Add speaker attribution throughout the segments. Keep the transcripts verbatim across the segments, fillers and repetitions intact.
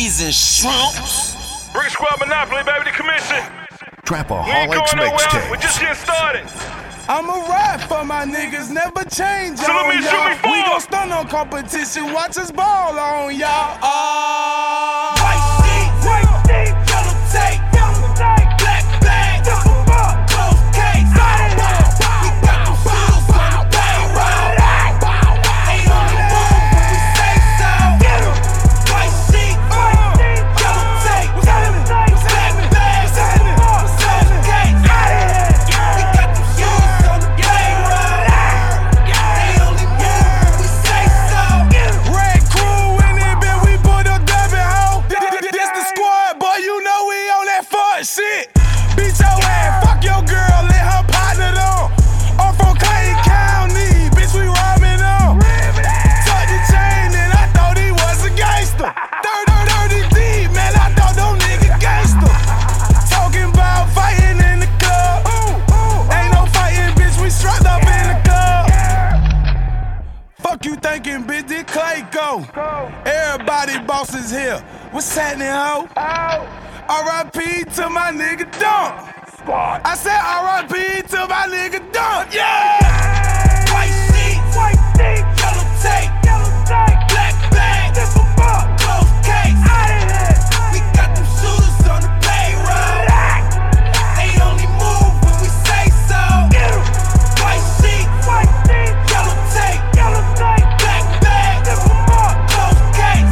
Speaker 1: peas and shrimps.
Speaker 2: Brick Squad Monopoly, baby, the commission.
Speaker 3: Trapaholics Mixtape.
Speaker 2: We're just getting started.
Speaker 4: I'ma ride for my niggas, never change
Speaker 2: So
Speaker 4: on
Speaker 2: let me shoot
Speaker 4: y'all.
Speaker 2: me for
Speaker 4: We
Speaker 2: it.
Speaker 4: gon' stun on competition, watch us ball on y'all. Oh.
Speaker 5: White sheet, white sheet, yellow tape, yellow tape, black bag, double fuck, close case. We got them shooters on the payroll. They only move when we say so. White sheet, white sheet, yellow tape, yellow tape, black bag, double fuck, close case. We got them shooters on the payroll. They only move when we say so.
Speaker 4: Red crew in it, bitch, we put a dubbing hoe. This the squad, boy, you know we on that fuck shit. Beat your ass, fuck your girl, let her partner on. I'm from Clayton County, bitch, we robbing on. Tuck the chain and I thought he was a gangster. Dirty, dirty deep, man, I thought them niggas gangster. Talking about fighting in the club. Ain't no fighting, bitch, we strapped up in the club. Fuck you thinking, bitch, this Clay go. Everybody bosses here. What's happening, ho? R I P to my nigga Dunk. I said R I P to my nigga Dunk. Yeah!
Speaker 5: White sheet, white sheet, yellow tape, yellow tape, black bag, double fuck, close case. We got them shooters on the payroll. They only move when we say so. White sheet, white sheet, yellow tape, yellow tape, black bag, double fuck, close case.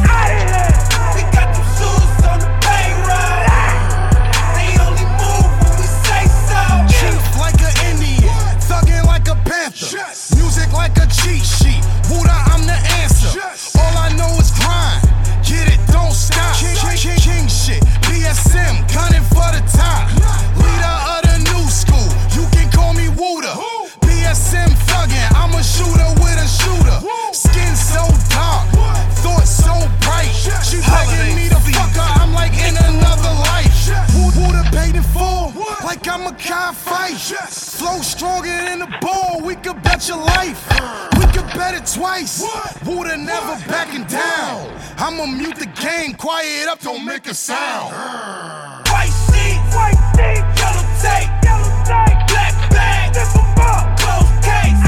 Speaker 5: We got them shooters on the payroll. They only move when we say so.
Speaker 6: Chief like an Indian, thuggin' like a panther. Music like a cheat sheet. Buddha, I'm the answer. All I know is grind. Get it, don't stop. King, king, king shit. B S M, gunning for the top. Leader of the new school. You can call me Wooda. B S M thuggin', I'm a shooter with a shooter. Skin so dark, thoughts so bright. She begging me to fuck her, I'm like in another life. Wooda paid in full, like I'm a cockfight. Flow stronger than the ball, we could bet your life. We could bet it twice. Wooda never backing down. I'ma mute the game, quiet up, don't make a sound.
Speaker 5: White sheet, white sheet, yellow tape, yellow tape, black bag, double fuck, close case.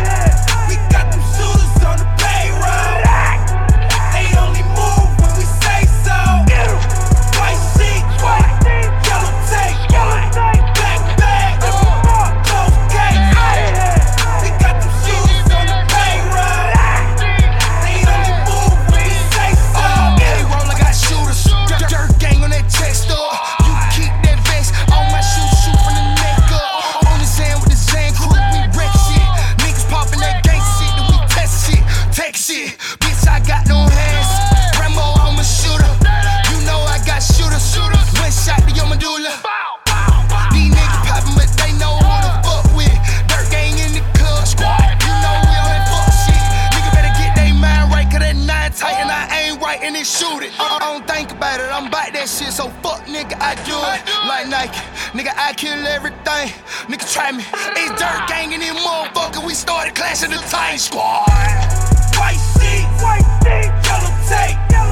Speaker 5: We got them shooters on the payroll. They only move when we say so. White sheet, white sheet, yellow tape, yellow tape, black bag, double fuck, close case. We got them shooters on the payroll. They only move when we say so.
Speaker 6: Payroll, I got shooters. Dirt gang on that chest up. You keep that vest on my shoes, shoot from the neck up. On the sand with the sand crew, we wreck shit. Niggas popping that gang shit, then we test shit, tech shit. Bitch, I got no hands. Rambo, I'm a shooter. You know I got shooters. One shot to your medulla. These niggas poppin', but they know who to fuck with. Dirt gang in the club. You know we on that fuck shit. Nigga better get they mind right, cause that nine tight and I ain't right and it shoot it. I don't think about it, I'm about that shit, so fuck nigga, I do it. Like Nike, nigga, I kill everything. Nigga, try me. It's dirt gang in this motherfucker. We started clashing the Titan Squad.
Speaker 5: White sheet, white sheet, yellow tape, yellow